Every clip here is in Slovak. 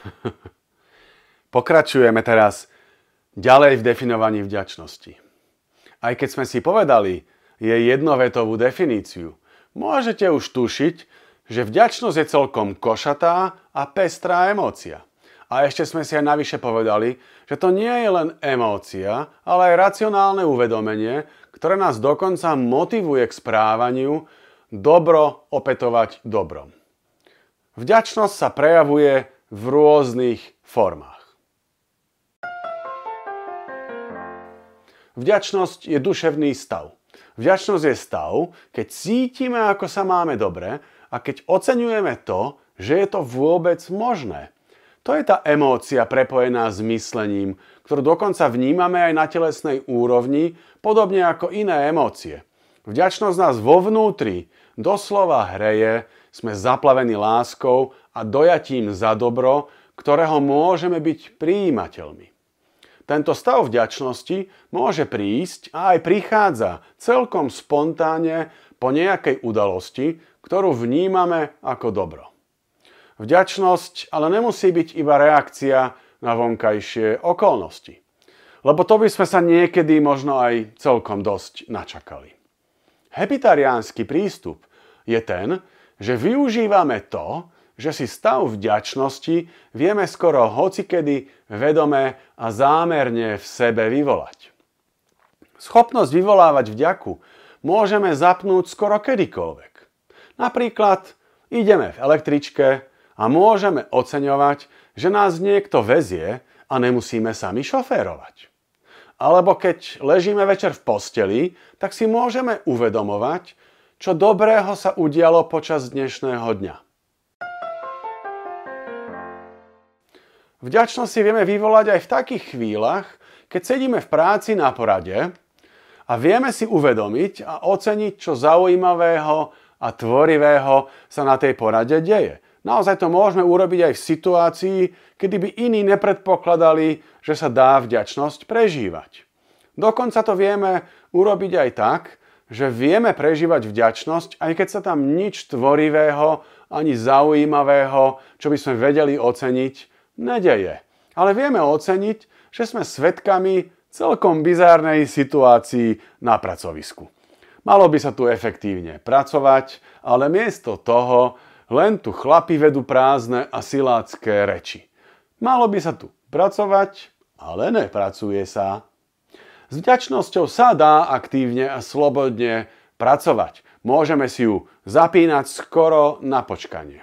Pokračujeme teraz ďalej v definovaní vďačnosti. Aj keď sme si povedali jej jednovetovú definíciu, môžete už tušiť, že vďačnosť je celkom košatá a pestrá emócia. A ešte sme si aj navyše povedali, že to nie je len emócia, ale aj racionálne uvedomenie, ktoré nás dokonca motivuje k správaniu dobro opätovať dobrom. Vďačnosť sa prejavuje v rôznych formách. Vďačnosť je duševný stav. Vďačnosť je stav, keď cítime, ako sa máme dobre a keď oceňujeme to, že je to vôbec možné. To je tá emócia prepojená s myslením, ktorú dokonca vnímame aj na telesnej úrovni, podobne ako iné emócie. Vďačnosť nás vo vnútri doslova hreje, sme zaplavení láskou a dojatím za dobro, ktorého môžeme byť prijímateľmi. Tento stav vďačnosti môže prísť a aj prichádza celkom spontánne po nejakej udalosti, ktorú vnímame ako dobro. Vďačnosť ale nemusí byť iba reakcia na vonkajšie okolnosti. Lebo to by sme sa niekedy možno aj celkom dosť načakali. Hepitariánsky prístup je ten, že využívame to, že si stav vďačnosti vieme skoro hocikedy vedome a zámerne v sebe vyvolať. Schopnosť vyvolávať vďaku môžeme zapnúť skoro kedykoľvek. Napríklad ideme v električke a môžeme oceňovať, že nás niekto vezie a nemusíme sami šoférovať. Alebo keď ležíme večer v posteli, tak si môžeme uvedomovať, čo dobrého sa udialo počas dnešného dňa. Vďačnosť si vieme vyvolať aj v takých chvíľach, keď sedíme v práci na porade a vieme si uvedomiť a oceniť, čo zaujímavého a tvorivého sa na tej porade deje. Naozaj to môžeme urobiť aj v situácii, kedy by iní nepredpokladali, že sa dá vďačnosť prežívať. Dokonca to vieme urobiť aj tak, že vieme prežívať vďačnosť, aj keď sa tam nič tvorivého ani zaujímavého, čo by sme vedeli oceniť, nedeje. Ale vieme oceniť, že sme svedkami celkom bizárnej situácii na pracovisku. Malo by sa tu efektívne pracovať, ale miesto toho len tu chlapi vedú prázdne a silácké reči. Malo by sa tu pracovať, ale nepracuje sa. S vďačnosťou sa dá aktívne a slobodne pracovať. Môžeme si ju zapínať skoro na počkanie.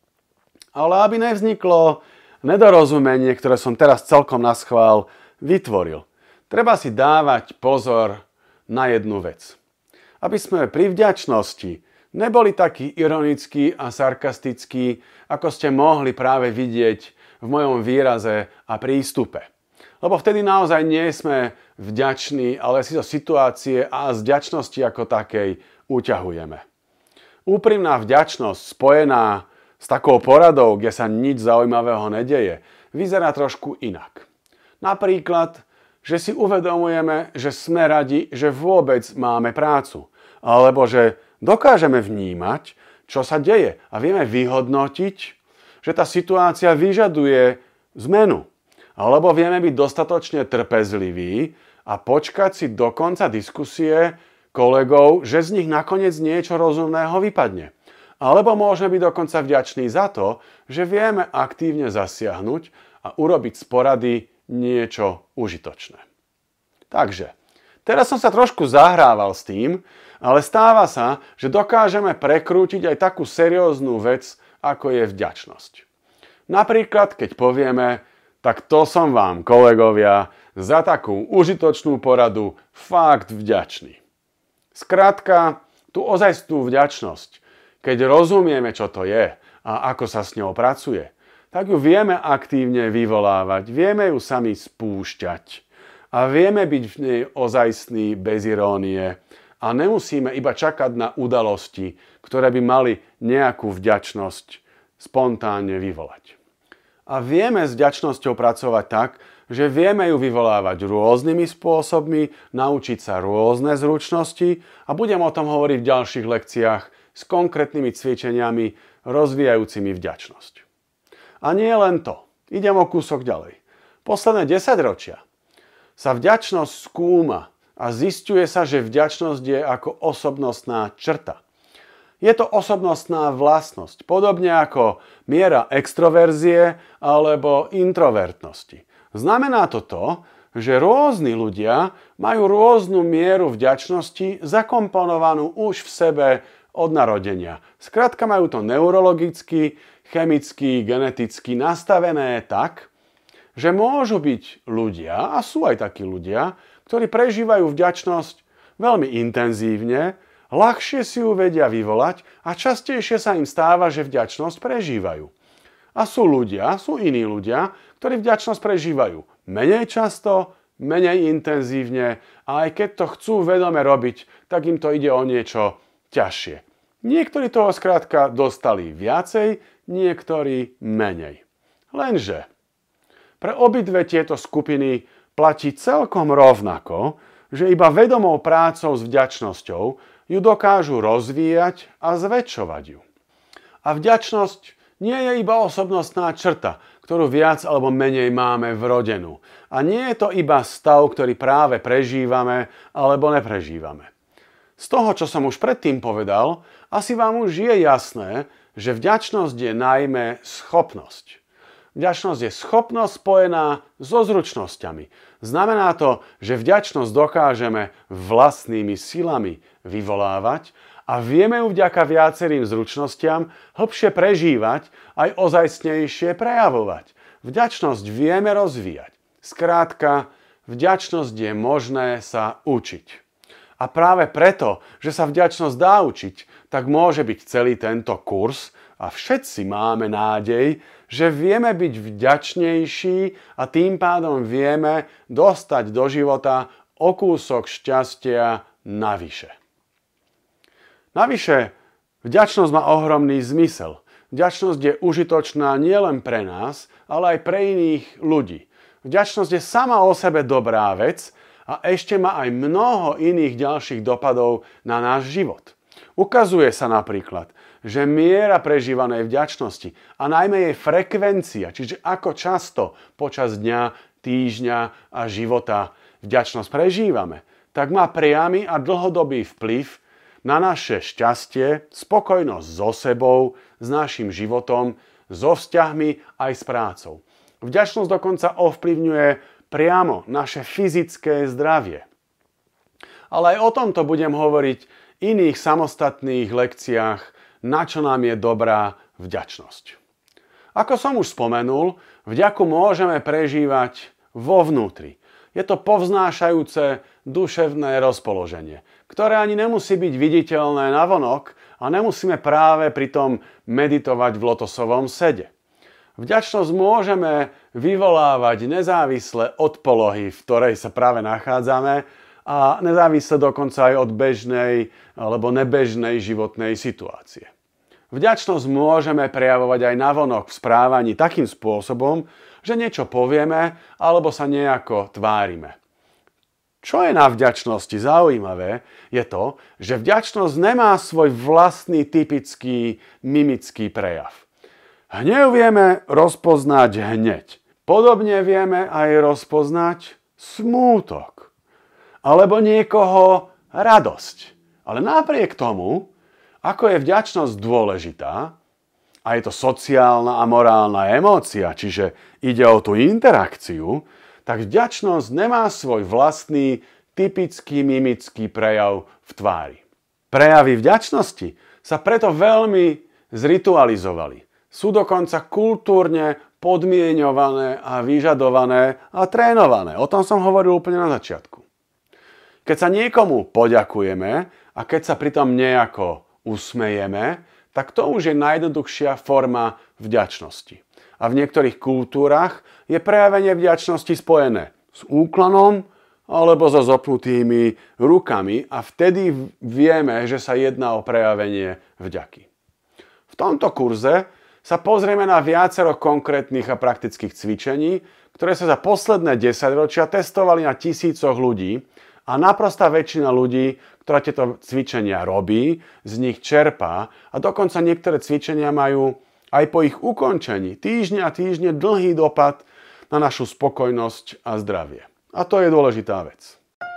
Ale aby nevzniklo nedorozumenie, ktoré som teraz celkom naschvál vytvoril, treba si dávať pozor na jednu vec. Aby sme pri vďačnosti neboli takí ironickí a sarkastickí, ako ste mohli práve vidieť v mojom výraze a prístupe. Lebo vtedy naozaj nie sme vďační, ale si zo situácie a z vďačnosti ako takej uťahujeme. Úprimná vďačnosť spojená s takou poradou, kde sa nič zaujímavého nedeje, vyzerá trošku inak. Napríklad, že si uvedomujeme, že sme radi, že vôbec máme prácu. Alebo že dokážeme vnímať, čo sa deje a vieme vyhodnotiť, že tá situácia vyžaduje zmenu. Alebo vieme byť dostatočne trpezliví a počkať si do konca diskusie kolegov, že z nich nakoniec niečo rozumného vypadne. Alebo môžeme byť dokonca vďační za to, že vieme aktívne zasiahnuť a urobiť z porady niečo užitočné. Takže, teraz som sa trošku zahrával s tým, ale stáva sa, že dokážeme prekrútiť aj takú serióznu vec, ako je vďačnosť. Napríklad, keď povieme, tak to som vám, kolegovia, za takú užitočnú poradu fakt vďačný. Skrátka, tú ozajstnú vďačnosť, keď rozumieme, čo to je a ako sa s ňou pracuje, tak ju vieme aktívne vyvolávať, vieme ju sami spúšťať a vieme byť v nej ozajstní bez irónie a nemusíme iba čakať na udalosti, ktoré by mali nejakú vďačnosť spontánne vyvolať. A vieme s vďačnosťou pracovať tak, že vieme ju vyvolávať rôznymi spôsobmi, naučiť sa rôzne zručnosti a budem o tom hovoriť v ďalších lekciách s konkrétnymi cvičeniami rozvíjajúcimi vďačnosť. A nie len to. Idem o kúsok ďalej. Posledné 10 ročia sa vďačnosť skúma a zisťuje sa, že vďačnosť je ako osobnostná črta. Je to osobnostná vlastnosť, podobne ako miera extroverzie alebo introvertnosti. Znamená to to, že rôzni ľudia majú rôznu mieru vďačnosti zakomponovanú už v sebe od narodenia. Skrátka majú to neurologicky, chemicky, geneticky nastavené tak, že môžu byť ľudia, a sú aj takí ľudia, ktorí prežívajú vďačnosť veľmi intenzívne, ľahšie si ju vedia vyvolať a častejšie sa im stáva, že vďačnosť prežívajú. A sú iní ľudia, ktorí vďačnosť prežívajú menej často, menej intenzívne a aj keď to chcú vedome robiť, tak im to ide o niečo ťažšie. Niektorí toho skrátka dostali viacej, niektorí menej. Lenže pre obidve tieto skupiny platí celkom rovnako, že iba vedomou prácou s vďačnosťou ju dokážu rozvíjať a zväčšovať ju. A vďačnosť nie je iba osobnostná črta, ktorú viac alebo menej máme vrodenú. A nie je to iba stav, ktorý práve prežívame alebo neprežívame. Z toho, čo som už predtým povedal, asi vám už je jasné, že vďačnosť je najmä schopnosť. Vďačnosť je schopnosť spojená so zručnosťami. Znamená to, že vďačnosť dokážeme vlastnými silami vyvolávať a vieme ju vďaka viacerým zručnostiam hlbšie prežívať aj ozajstnejšie prejavovať. Vďačnosť vieme rozvíjať. Skrátka, vďačnosť je možné sa učiť. A práve preto, že sa vďačnosť dá učiť, tak môže byť celý tento kurz a všetci máme nádej, že vieme byť vďačnejší a tým pádom vieme dostať do života o kúsok šťastia navyše. Navyše, vďačnosť má ohromný zmysel. Vďačnosť je užitočná nielen pre nás, ale aj pre iných ľudí. Vďačnosť je sama o sebe dobrá vec a ešte má aj mnoho iných ďalších dopadov na náš život. Ukazuje sa napríklad, že miera prežívanej vďačnosti a najmä jej frekvencia, čiže ako často počas dňa, týždňa a života vďačnosť prežívame, tak má priamy a dlhodobý vplyv na naše šťastie, spokojnosť so sebou, s našim životom, so vzťahmi aj s prácou. Vďačnosť dokonca ovplyvňuje priamo naše fyzické zdravie. Ale aj o tomto budem hovoriť v iných samostatných lekciách, na čo nám je dobrá vďačnosť. Ako som už spomenul, vďaku môžeme prežívať vo vnútri. Je to povznášajúce duševné rozpoloženie, ktoré ani nemusí byť viditeľné navonok a nemusíme práve pritom meditovať v lotosovom sede. Vďačnosť môžeme vyvolávať nezávisle od polohy, v ktorej sa práve nachádzame a nezávisle dokonca aj od bežnej alebo nebežnej životnej situácie. Vďačnosť môžeme prejavovať aj navonok v správaní takým spôsobom, že niečo povieme alebo sa nejako tvárime. Čo je na vďačnosti zaujímavé, je to, že vďačnosť nemá svoj vlastný typický mimický prejav. Hnev vieme rozpoznať hneď. Podobne vieme aj rozpoznať smútok. Alebo niekoho radosť. Ale napriek tomu, ako je vďačnosť dôležitá, a je to sociálna a morálna emócia, čiže ide o tú interakciu, tak vďačnosť nemá svoj vlastný typický mimický prejav v tvári. Prejavy vďačnosti sa preto veľmi zritualizovali. Sú dokonca kultúrne podmienované a vyžadované a trénované. O tom som hovoril úplne na začiatku. Keď sa niekomu poďakujeme a keď sa pritom nejako usmejeme, tak to už je najjednoduchšia forma vďačnosti. A v niektorých kultúrach je prejavenie vďačnosti spojené s úklonom alebo so zopnutými rukami a vtedy vieme, že sa jedná o prejavenie vďaky. V tomto kurze sa pozrieme na viacero konkrétnych a praktických cvičení, ktoré sa za posledné 10 ročia testovali na tisícoch ľudí a naprostá väčšina ľudí, ktorá tieto cvičenia robí, z nich čerpá a dokonca niektoré cvičenia majú aj po ich ukončení týždne a týždne dlhý dopad na našu spokojnosť a zdravie. A to je dôležitá vec.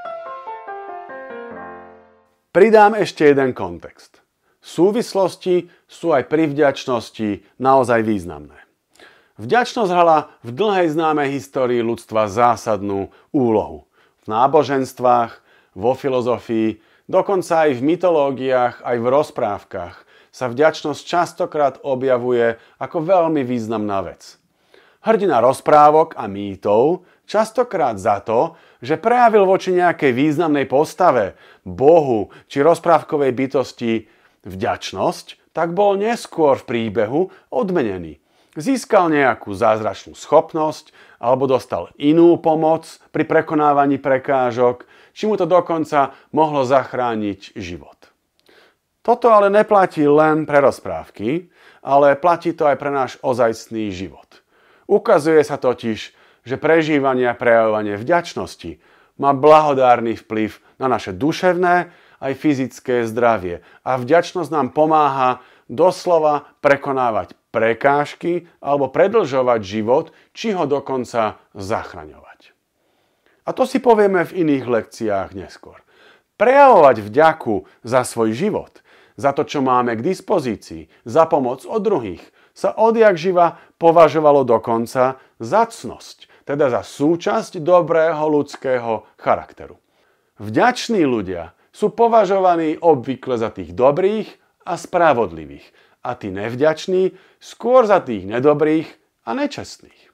Pridám ešte jeden kontext. Súvislosti sú aj pri vďačnosti naozaj významné. Vďačnosť hrala v dlhej známej histórii ľudstva zásadnú úlohu. V náboženstvách, vo filozofii, dokonca aj v mytológiách, aj v rozprávkach sa vďačnosť častokrát objavuje ako veľmi významná vec. Hrdina rozprávok a mýtov častokrát za to, že prejavil voči nejakej významnej postave, bohu či rozprávkovej bytosti vďačnosť, tak bol neskôr v príbehu odmenený. Získal nejakú zázračnú schopnosť alebo dostal inú pomoc pri prekonávaní prekážok, či mu to dokonca mohlo zachrániť život. Toto ale neplatí len pre rozprávky, ale platí to aj pre náš ozajstný život. Ukazuje sa totiž, že prežívanie a prejavovanie vďačnosti má blahodárny vplyv na naše duševné aj fyzické zdravie a vďačnosť nám pomáha doslova prekonávať prekážky alebo predĺžovať život, či ho dokonca zachraňovať. A to si povieme v iných lekciách neskôr. Prejavovať vďaku za svoj život, za to, čo máme k dispozícii, za pomoc od druhých, sa odjakživa považovalo dokonca za cnosť, teda za súčasť dobrého ľudského charakteru. Vďační ľudia sú považovaní obvykle za tých dobrých a spravodlivých, a tí nevďační skôr za tých nedobrých a nečestných.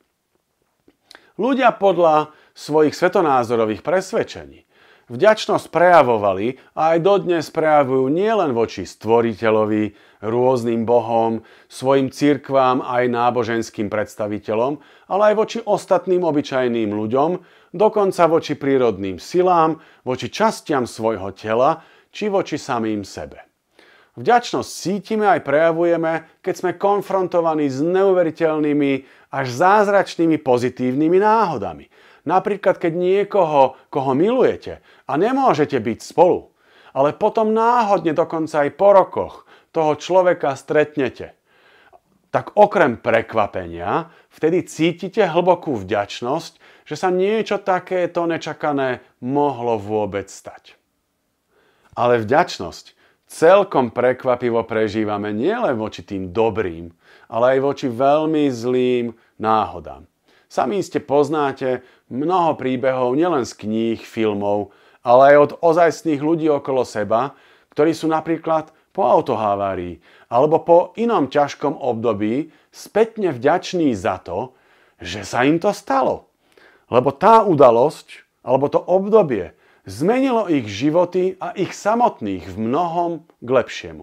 Ľudia podľa svojich svetonázorových presvedčení vďačnosť prejavovali a aj dodnes prejavujú nielen voči stvoriteľovi, rôznym bohom, svojim cirkvám aj náboženským predstaviteľom, ale aj voči ostatným obyčajným ľuďom, dokonca voči prírodným silám, voči častiam svojho tela či voči samým sebe. Vďačnosť cítime aj prejavujeme, keď sme konfrontovaní s neuveriteľnými až zázračnými pozitívnymi náhodami. Napríklad, keď niekoho, koho milujete a nemôžete byť spolu, ale potom náhodne dokonca aj po rokoch toho človeka stretnete, tak okrem prekvapenia vtedy cítite hlbokú vďačnosť, že sa niečo takéto nečakané mohlo vôbec stať. Ale vďačnosť celkom prekvapivo prežívame nielen voči tým dobrým, ale aj voči veľmi zlým náhodám. Sami iste poznáte mnoho príbehov nielen z kníh, filmov, ale aj od ozajstných ľudí okolo seba, ktorí sú napríklad po autohavárii alebo po inom ťažkom období spätne vďační za to, že sa im to stalo. Lebo tá udalosť alebo to obdobie zmenilo ich životy a ich samotných v mnohom k lepšiemu.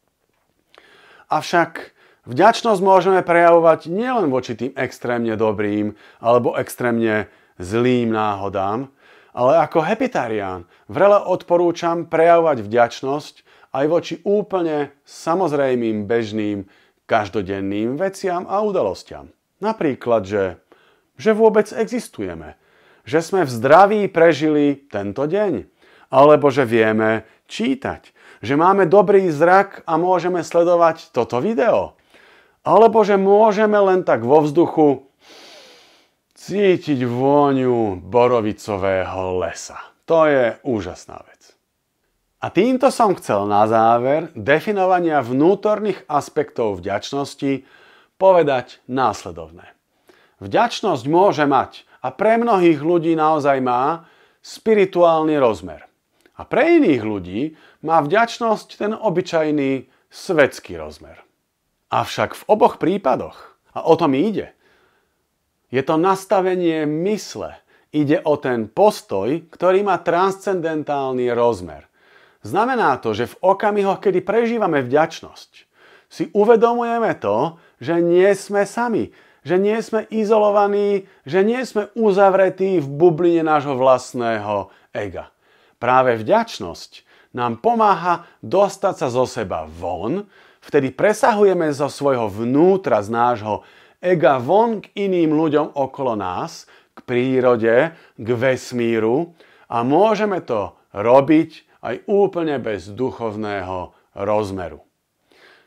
Avšak vďačnosť môžeme prejavovať nielen voči tým extrémne dobrým alebo extrémne zlým náhodám, ale ako hepitarián vrele odporúčam prejavovať vďačnosť aj voči úplne samozrejmým, bežným, každodenným veciam a udalostiam. Napríklad, že vôbec existujeme, že sme v zdraví prežili tento deň, alebo že vieme čítať, že máme dobrý zrak a môžeme sledovať toto video, alebo že môžeme len tak vo vzduchu cítiť vôňu borovicového lesa. To je úžasná vec. A týmto som chcel na záver definovania vnútorných aspektov vďačnosti povedať následovné. Vďačnosť môže mať a pre mnohých ľudí naozaj má spirituálny rozmer. A pre iných ľudí má vďačnosť ten obyčajný svetský rozmer. Avšak v oboch prípadoch, a o tom ide, je to nastavenie mysle. Ide o ten postoj, ktorý má transcendentálny rozmer. Znamená to, že v okamihoch, kedy prežívame vďačnosť, si uvedomujeme to, že nie sme sami, že nie sme izolovaní, že nie sme uzavretí v bubline nášho vlastného ega. Práve vďačnosť nám pomáha dostať sa zo seba von, vtedy presahujeme zo svojho vnútra, z nášho ega von k iným ľuďom okolo nás, k prírode, k vesmíru a môžeme to robiť aj úplne bez duchovného rozmeru.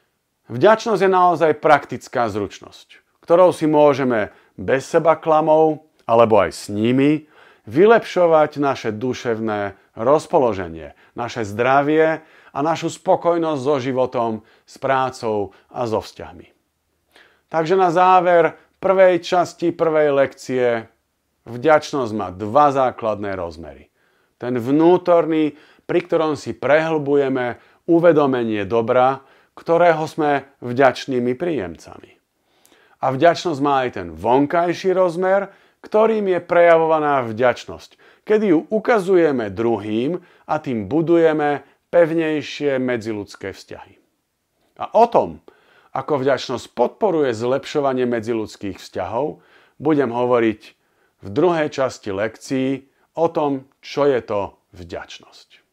Vďačnosť je naozaj praktická zručnosť, ktorou si môžeme bez seba klamov, alebo aj s nimi, vylepšovať naše duševné rozpoloženie, naše zdravie a našu spokojnosť so životom, s prácou a so vzťahmi. Takže na záver prvej časti prvej lekcie vďačnosť má dva základné rozmery. Ten vnútorný, pri ktorom si prehlbujeme uvedomenie dobra, ktorého sme vďačnými príjemcami. A vďačnosť má aj ten vonkajší rozmer, ktorým je prejavovaná vďačnosť, kedy ju ukazujeme druhým a tým budujeme pevnejšie medziľudské vzťahy. A o tom, ako vďačnosť podporuje zlepšovanie medziľudských vzťahov, budem hovoriť v druhej časti lekcií o tom, čo je to vďačnosť.